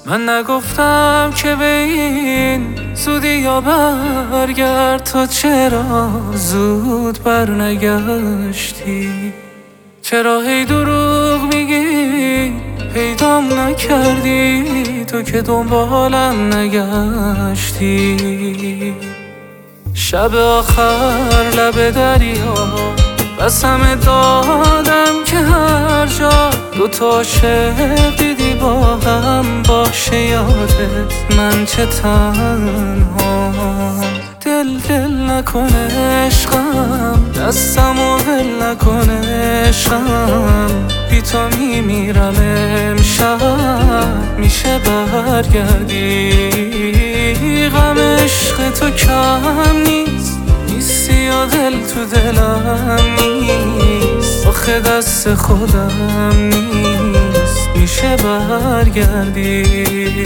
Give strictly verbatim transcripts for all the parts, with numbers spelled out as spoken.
من نگفتم که به این زودی یا برگرد، تو چرا زود برنگشتی؟ چرا هی دروغ میگی پیدام نکردی؟ تو که دنبالم نگشتی. شب آخر لب دریا قسم دادم که هر جا دوتا عاشق دیدی با هم باشه یادت من چه تنها. دل دل نکنه عشقم، دستمو ول نکنه عشقم، بی تو میمیرم امشب، میشه برگردی؟ غم عشق تو کم نیست، نیستی یا دل تو دلم نیست، آخه دست خودم نیست، میشه برگردی؟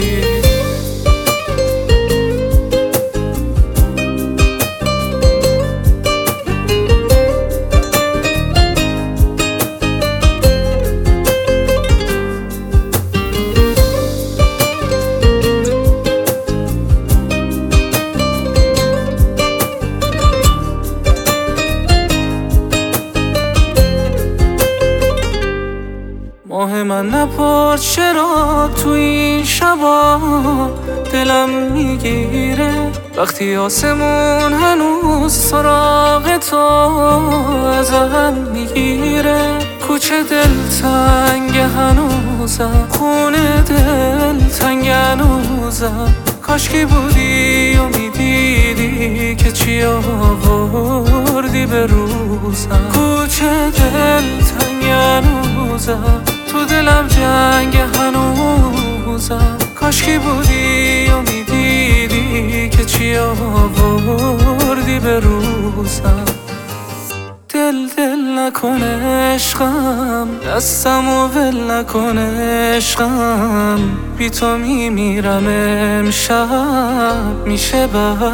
ماه من نپرد چرا تو این شبا دلم میگیره، وقتی آسمون هنوز سراغ تو ازم میگیره. کوچه دل تنگ هنوزم، خونه دل تنگ هنوزم، کاشکی بودی و میدیدی که چی آوردی به روزم. کوچه دل تنگ هنوزم، تو دلم جنگ هنوزم، کاشکی بودی و میدیدی که چی آوردی به روزم. دل دل نکنه عشقم، دستمو ول نکنه عشقم، بی تو میمیرم امشب، میشه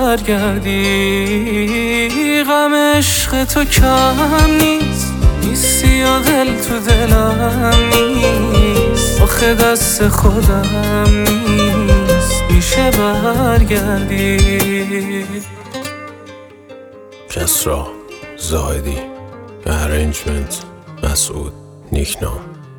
برگردی؟ غم عشق تو کم نیست، نیستی یا دل تو دلم نیست، آخه دست خودم نیست، میشه برگردی؟ کسرا زاهدی، ارنجمنت مسعود نیکنام.